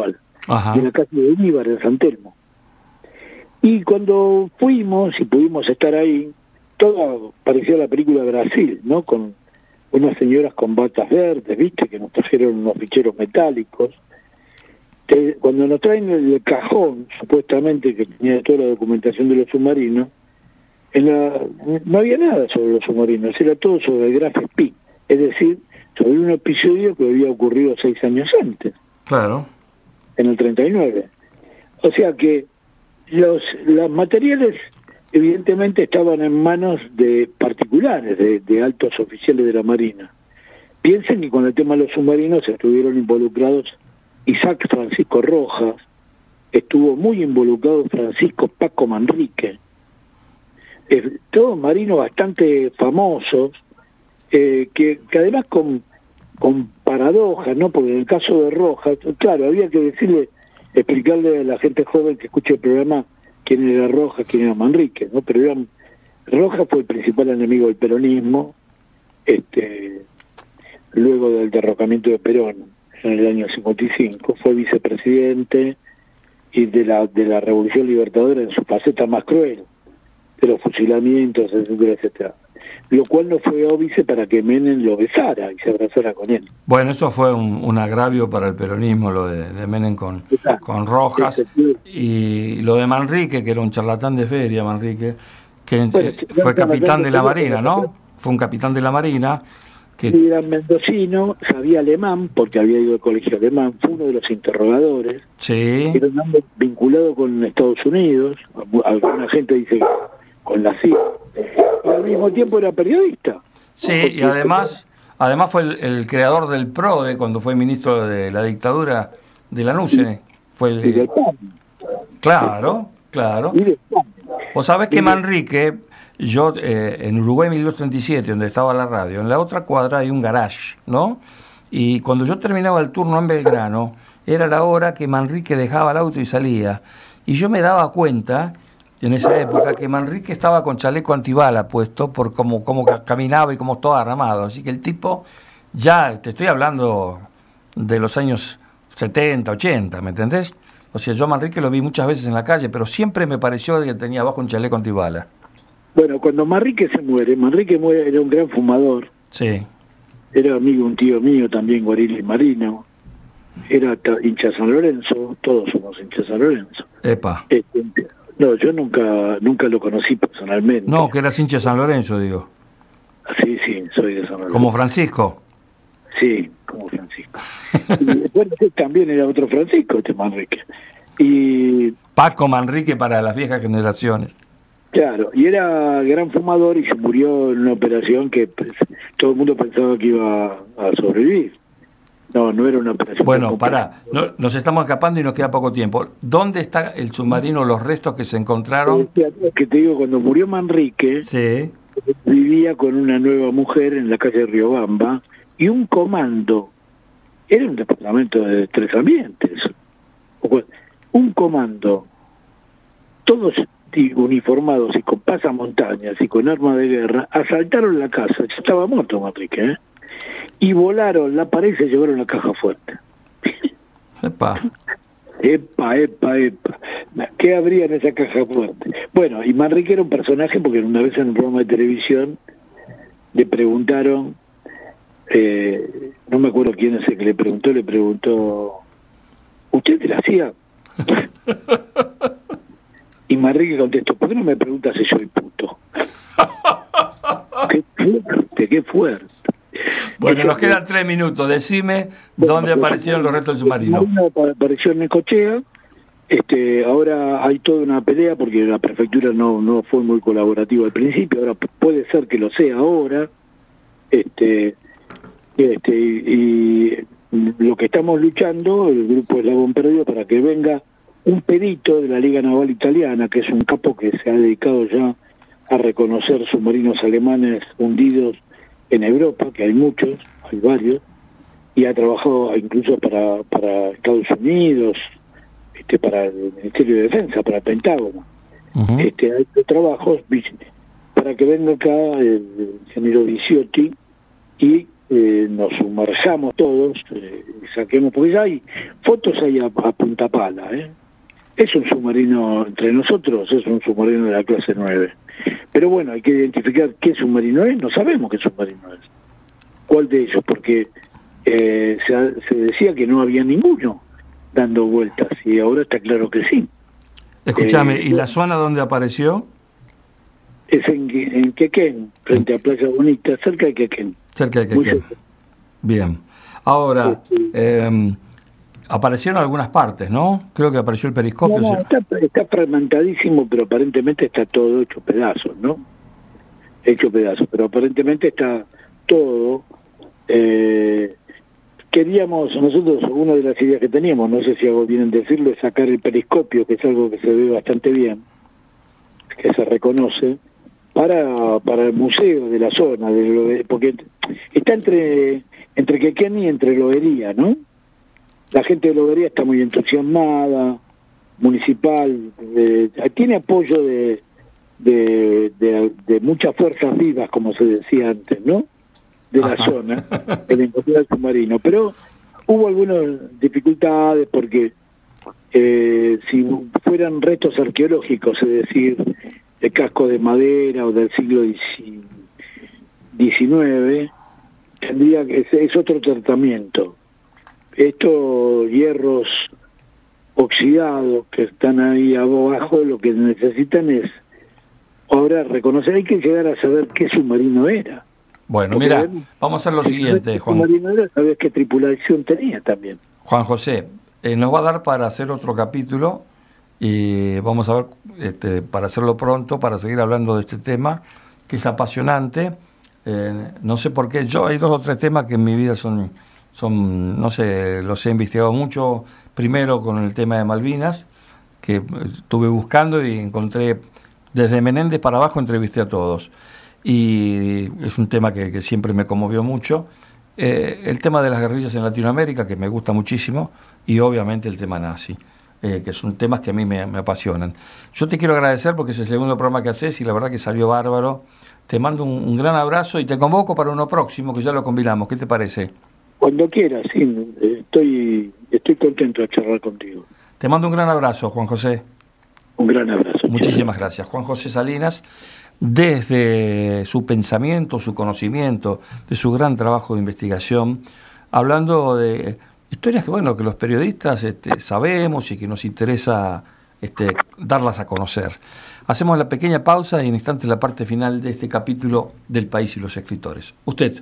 de la casa de Uníbar en San Telmo. Y cuando fuimos y pudimos estar ahí, todo parecía la película Brasil, ¿no? Con unas señoras con batas verdes, ¿viste? Que nos trajeron unos ficheros metálicos. Cuando nos traen el cajón, supuestamente, que tenía toda la documentación de los submarinos, no había nada sobre los submarinos, era todo sobre el Graf Spee, es decir, sobre un episodio que había ocurrido 6 años antes. Claro. En el 39. O sea que los materiales evidentemente estaban en manos de particulares, de altos oficiales de la Marina. Piensen que con el tema de los submarinos estuvieron involucrados Isaac Francisco Rojas, estuvo muy involucrado Francisco Paco Manrique, todos marinos bastante famosos, que además con paradojas, ¿no? Porque en el caso de Rojas, claro, había que explicarle a la gente joven que escuche el programa quién era Rojas, quién era Manrique, ¿no? Pero Rojas fue el principal enemigo del peronismo, luego del derrocamiento de Perón en el año 55, fue vicepresidente y de la Revolución Libertadora en su faceta más cruel, de los fusilamientos, etcétera, etcétera. Lo cual no fue óbice para que Menem lo besara y se abrazara con él. Bueno, eso fue un agravio para el peronismo, lo de Menem con Rojas, y lo de Manrique, que era un charlatán de feria, Manrique, que fue capitán de la Marina, ¿no? Fue un capitán de la Marina. Que era mendocino, sabía alemán, porque había ido al colegio alemán, fue uno de los interrogadores. Sí. Era un hombre vinculado con Estados Unidos, alguna gente dice con la CIA, y al mismo tiempo era periodista. Sí, y además fue el creador del PRODE cuando fue ministro de la dictadura de la NUCE. Y del PAN. Claro. Y del PAN. Vos sabés que Manrique, yo en Uruguay 1237, donde estaba la radio, en la otra cuadra hay un garage, ¿no? Y cuando yo terminaba el turno en Belgrano, era la hora que Manrique dejaba el auto y salía. Y yo me daba cuenta, en esa época, que Manrique estaba con chaleco antibala puesto por cómo caminaba y cómo estaba armado. Así que el tipo, ya te estoy hablando de los años 70, 80, ¿me entendés? O sea, yo a Manrique lo vi muchas veces en la calle, pero siempre me pareció que tenía abajo un chaleco antibala. Bueno, cuando Manrique muere, era un gran fumador. Sí. Era amigo de un tío mío también, Guarili Marino. Era hincha San Lorenzo, todos somos hinchas San Lorenzo. Epa. No, yo nunca lo conocí personalmente. No, que eras hincha de San Lorenzo, digo. Sí, soy de San Lorenzo. ¿Como Francisco? Sí, como Francisco. Y, bueno, también era otro Francisco, Manrique. Y Paco Manrique para las viejas generaciones. Claro, y era gran fumador y se murió en una operación que todo el mundo pensaba que iba a sobrevivir. No era una operación. Bueno, nos estamos escapando y nos queda poco tiempo. ¿Dónde está el submarino, los restos que se encontraron? Que te digo, cuando murió Manrique, sí, vivía con una nueva mujer en la calle Riobamba y un comando. Era un departamento de 3 ambientes. Un comando, todos uniformados y con pasamontañas y con armas de guerra, asaltaron la casa. Ya estaba muerto Manrique, y volaron la pared y se llevaron la caja fuerte. Epa. ¿Qué habría en esa caja fuerte? Bueno, y Manrique era un personaje porque una vez en un programa de televisión le preguntaron, no me acuerdo quién es el que le preguntó, ¿usted te la hacía? Y Manrique contestó, ¿por qué no me preguntas si soy puto? Qué fuerte. Bueno, nos quedan 3 minutos. Decime dónde aparecieron los restos del submarino. Apareció en Necochea. Ahora hay toda una pelea porque la prefectura no fue muy colaborativa al principio. Ahora puede ser que lo sea ahora. Y lo que estamos luchando, el grupo Eslabón Perdido, para que venga un perito de la Liga Naval Italiana, que es un capo que se ha dedicado ya a reconocer submarinos alemanes hundidos en Europa, que hay muchos, hay varios, y ha trabajado incluso para Estados Unidos, para el Ministerio de Defensa, para el Pentágono. Uh-huh. Hay trabajos para que venga acá el ingeniero Viciotti y nos sumerjamos todos, saquemos, porque ya hay fotos ahí a punta pala, Es un submarino, entre nosotros, es un submarino de la clase 9. Pero bueno, hay que identificar qué submarino es, no sabemos qué submarino es. ¿Cuál de ellos? Porque se decía que no había ninguno dando vueltas, y ahora está claro que sí. Escúchame, ¿y la zona donde apareció? Es en Quequén, frente a Playa Bonita, cerca de Quequén. Cerca de Quequén. Bien. Ahora, aparecieron algunas partes, ¿no? Creo que apareció el periscopio. No, está fragmentadísimo, pero aparentemente está todo hecho pedazos, ¿no? Hecho pedazos, pero aparentemente está todo. Queríamos, nosotros, una de las ideas que teníamos, no sé si hago bien en decirlo, es sacar el periscopio, que es algo que se ve bastante bien, que se reconoce, para el museo de la zona, porque está entre Quequén y entre Lobería, ¿no? La gente de Lobería está muy entusiasmada, municipal, tiene apoyo de muchas fuerzas vivas, como se decía antes, ¿no? De la zona, de la encontrada del submarino. Pero hubo algunas dificultades porque si fueran restos arqueológicos, es decir, de casco de madera o del siglo XIX, tendría que es otro tratamiento. Estos hierros oxidados que están ahí abajo, lo que necesitan es ahora reconocer, hay que llegar a saber qué submarino era. Bueno, mira, vamos a hacer lo siguiente, Juan. Submarino era, sabes qué tripulación tenía también. Juan José, nos va a dar para hacer otro capítulo y vamos a ver, para hacerlo pronto, para seguir hablando de este tema, que es apasionante. No sé por qué, hay 2 o 3 temas que en mi vida son, no sé, los he investigado mucho. Primero con el tema de Malvinas, que estuve buscando y encontré, desde Menéndez para abajo entrevisté a todos. Y es un tema que siempre me conmovió mucho. El tema de las guerrillas en Latinoamérica, que me gusta muchísimo, y obviamente el tema nazi, que son temas que a mí me apasionan. Yo te quiero agradecer porque es el segundo programa que haces y la verdad que salió bárbaro. Te mando un gran abrazo y te convoco para uno próximo, que ya lo combinamos. ¿Qué te parece? Cuando quieras, sí. Estoy contento de charlar contigo. Te mando un gran abrazo, Juan José. Un gran abrazo. Muchísimas gracias. Juan José Salinas, desde su pensamiento, su conocimiento, de su gran trabajo de investigación, hablando de historias que, bueno, que los periodistas sabemos y que nos interesa darlas a conocer. Hacemos la pequeña pausa y en instante la parte final de este capítulo del País y los Escritores. Usted.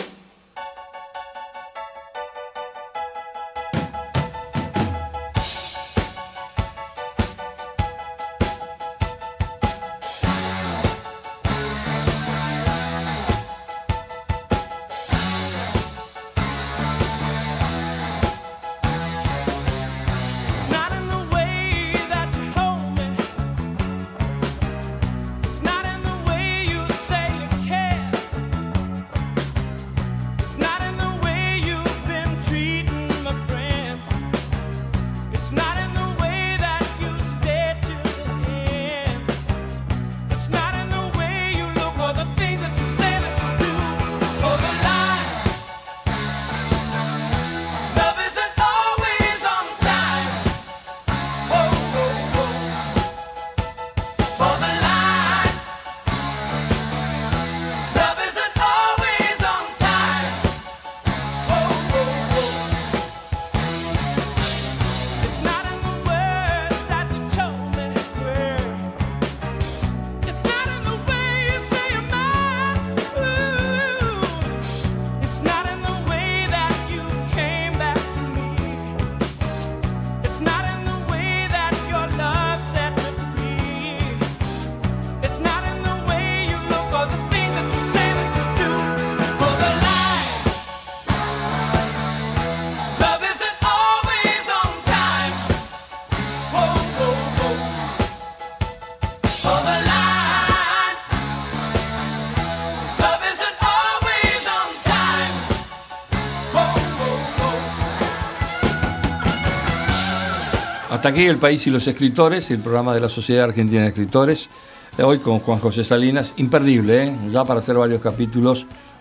Hasta aquí El País y los Escritores, el programa de la Sociedad Argentina de Escritores. Hoy con Juan José Salinas, imperdible, ya para hacer varios capítulos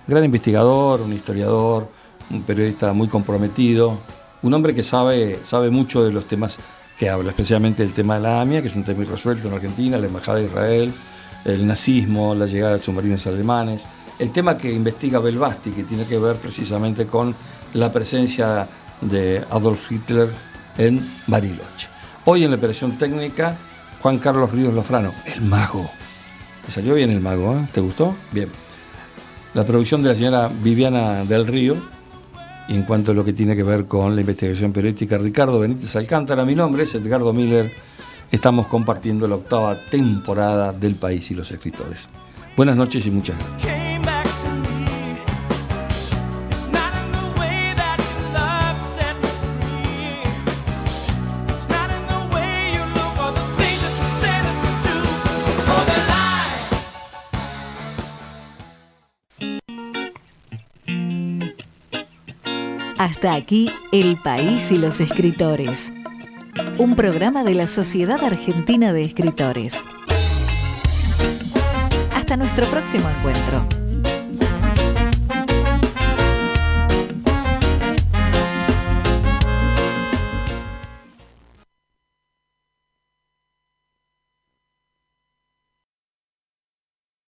gran investigador, un historiador, un periodista muy comprometido, un hombre que sabe mucho de los temas que habla, especialmente el tema de la AMIA, que es un tema irresuelto en Argentina, la Embajada de Israel, el nazismo, la llegada de submarinos alemanes, el tema que investiga Belbasti, que tiene que ver precisamente con la presencia de Adolf Hitler en Bariloche. Hoy en la operación técnica, Juan Carlos Ríos Lofrano, el mago. Me salió bien el mago, ¿eh? ¿Te gustó? Bien. La producción de la señora Viviana del Río, y en cuanto a lo que tiene que ver con la investigación periodística, Ricardo Benítez Alcántara. Mi nombre es Edgardo Miller. Estamos compartiendo la 8ª temporada del País y los Escritores. Buenas noches y muchas gracias. Hasta aquí El País y los Escritores, un programa de la Sociedad Argentina de Escritores. Hasta nuestro próximo encuentro.